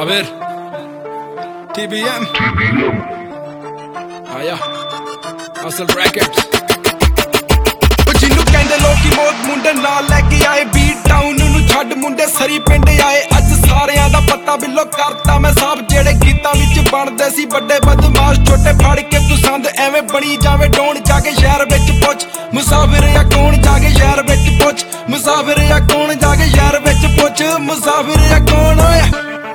मुसाफिर TBM आया असल brackets Jinnu कहंदे लोकी मौत मुंडे नाल लैके आए बीट डाउन नू छड्ड मुंडे सरी पिंड आए अज सारियां दा पत्ता बिल्लो करता मैं साहब जेड़े गीतां विच बनदे सी बड़े बदमाश छोटे फड़ के तू संद एवें बनी जावे डोन जाके शहर विच पुछ मुसाफिर या कौन जाके शहर विच पुछ मुसाफिर या कौन जाके शहर विच पुछ मुसाफिर या कौन होया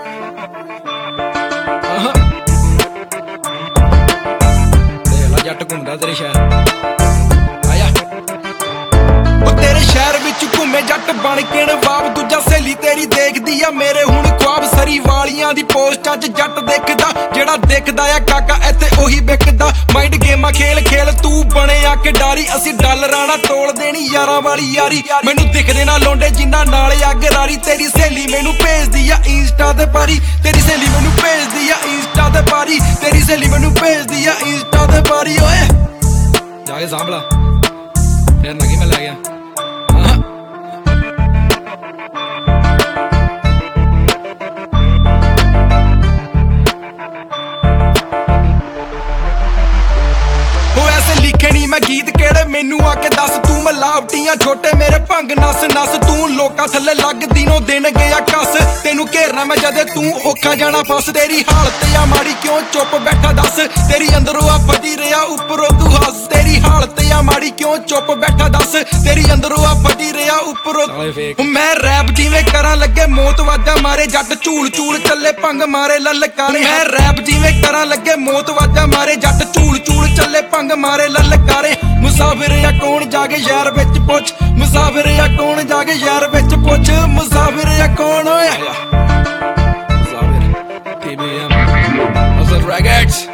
जट घूमदा तेरे शहर आया तेरे शहर विच घूमे जट बन के नवाब दूजा सहेली तेरी देखदी आ मेरे हुण ख्वाब सरी वालियां दी पोस्टां च जट देखदा जेड़ा देखदा आ काका इत्थे ओही विकदा माइंड गेमां खेल खेल तू बणिया खिडारी असीं डॉलरां नाल तोल देनी यारां वाली यारी मैनू दिखदे ना लोंडे जिन्ना नाल अग रारी तेरी सहेली मैनू भेजदी आ इंस्टा ते पारी तेरी सहेली मैनू भेजदी आ इंस्टा ते पारी तेरी सहेली मैनू भेजदी आ इंस्टा ते पारी ओए जाके सांभला फिर ना कि मैं लै गया मैं गीत केड़े मेनू आके दस तू मलावटियां छोटे मेरे भंग नस नस तू लोकां थल्ले लगदी नो दिन गया कस तेनू घेरना मैं जदे तू औखा जाना फस तेरी हालत या माड़ी क्यों चुप बैठा दस तेरी अंदरों आ फटी रहा उपरों तू हस तेरी हालत या माड़ी क्यों चुप बैठा दस तेरी अंदरों आ फटी रहा उपरों मैं रैप जिवें करां लगे मौत वाजा मारे जट झूल झूल चले भंग मारे ललकारे मैं रैप जिवें करां लगे मौत वाजा मारे जट झूल झूल चले भंग मारे ललकारे मुसाफिर या कौन जाके शहर विच पुछ मुसाफिर या कौन जाके शहर विच पुछ मुसाफिर या कौन होया मुसाफिर TBM असल ब्रैकेट्स